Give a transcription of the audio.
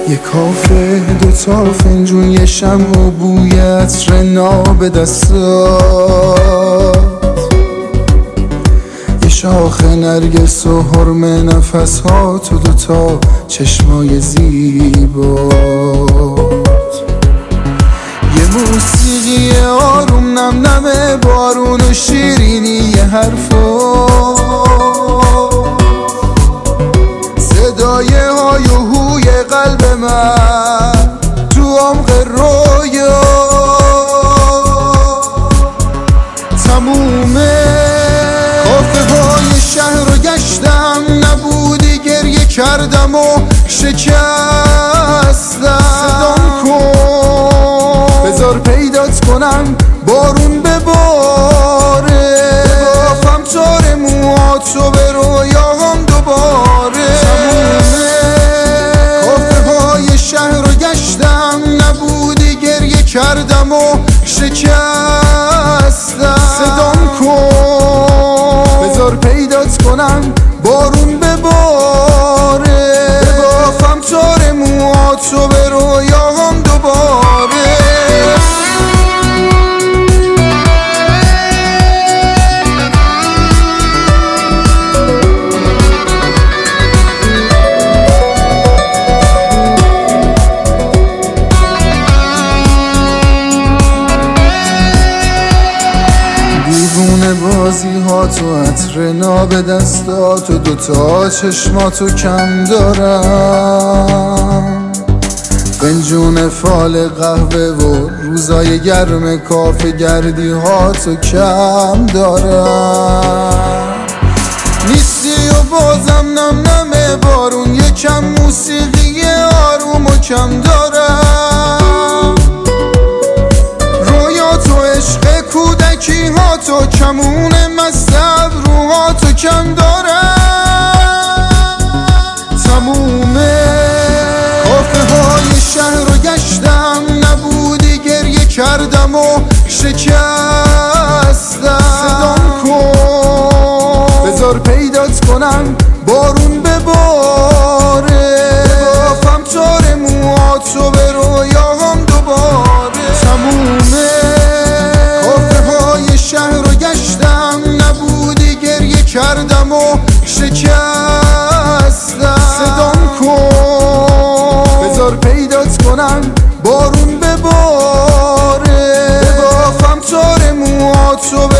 یه کافه، دوتا فنجون، یه شمع و بوی عطر ناب دستات، یه شاخ نرگس و حرم نفسات و دوتا چشمای زیبات، یه موسیقی آروم نم نم بارون و شیرینی یه حرفات، صدای های و هوی قلب من تو عمق رویا، تمومه کافه های شهر رو گشتم، نبودی گریه کردم و شکستم. صدام کن بذار پیدات کنم، بارون بباره، ببافم تار موهاتو به رویاهام دوباره. کافه های شهر رو گشتم، نبودی گریه کردم و شکستم. صدام کن بذار پیدات کنم، بارون بباره، ببافم تار موهاتو به رویاهام دوباره. بازی ها تو عطر ناب دستات و دوتا چشماتو کم دارم، فنجون فال قهوه و روزای گرم کافه گردی ها تو کم دارم. نیستی و بازم نم نم بارون، یکم موسیقی آروم و کم دارم. رویا تو عشق کودکی ها تو، کمون مستب روها تو کم دارم. تمومه کافه های شهر رو گشتم، نبودی گریه کردم و شکستم. صدام کن بذار پیدات کنم، بارون بباره، ببافم تار موهاتو به رویاهام دوباره. تمومه کافه های شهر رو گشتم، نبودی گریه کردم و شکستم. صدام کن بذار پیدات کنم، بارون بباره، ببافم تار موهاتو